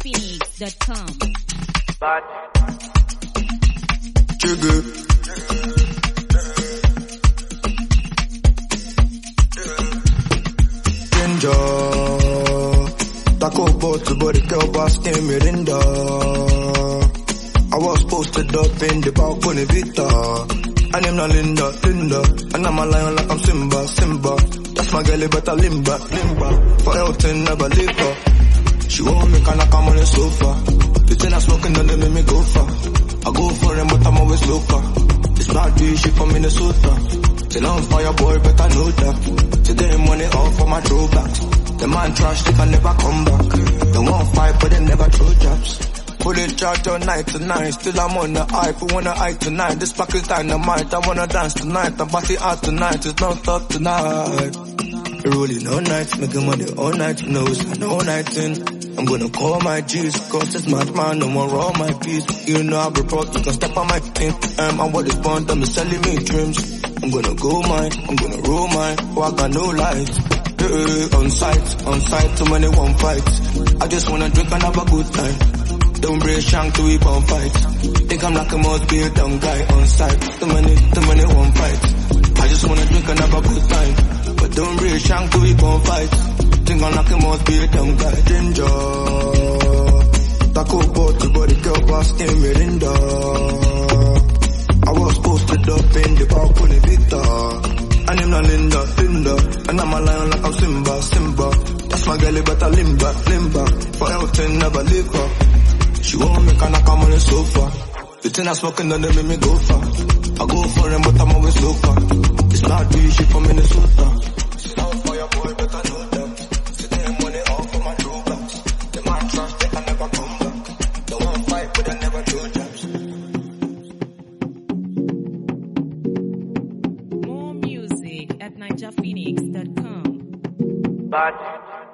NigerPhoenix.com. Bad. Trigger. Ginger. Taco bottle, but the girl boss came Mirinda. I was posted up in the balcony Vita. And I'm not Linda. And I'm a lion like I'm Simba. That's my girlie, but I limba. For Elton, never leave her. She won't make her come on the sofa. The thing I smoking, then they make me go far. I go for him, but I'm always local. It's not D, she from Minnesota. Till I'm fire boy, but I know that. Today money all for my throwbacks. The man trash, they can never come back. They won't fight, but they never throw jabs. Put it charge all night tonight. Still I'm on the hype, we wanna hype tonight. This pack is dynamite, I wanna dance tonight. I'm party out tonight, it's non stop tonight. Rolling all night, making money all night, knows I know nighting. I'm gonna call my G's, cause it's madman, no more all my peace. You know I report, you can step on my thing. I'm what is born, them is selling me dreams. I'm gonna go mine, I'm gonna roll mine, oh I got no lights. On sight, too many won't fight. I just wanna drink and have a good time. Don't break shank to we won't fight. Think I'm like a most be a dumb guy on sight. Too many won't fight. I just wanna drink and have a good time. But don't break shank to we won't fight. Think I'm like a most be a dumb guy. Ginger. Taco bottle, but the girl boss came Mirinda. I was posted up in the balcony Vita. And I'm not Linda. And I'm a lion like I'm Simba. That's my girlie, but I limba. For Elton, never leave her. She won't make her come on the sofa. The thing I smoking, then they make me go far. I go for him, but I'm always local. It's not D, she from Minnesota. She's not fire boy, but I know that. Today money all for my throwbacks. The man trash, they can never come back. They won't fight, but they never throw jabs. More music at NigerPhoenix.com. Bad.